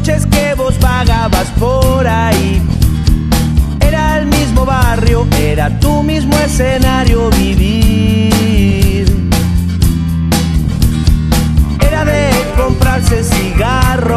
noches que vos vagabas por ahí. Era el mismo barrio, era tu mismo escenario vivir. Era de comprarse cigarros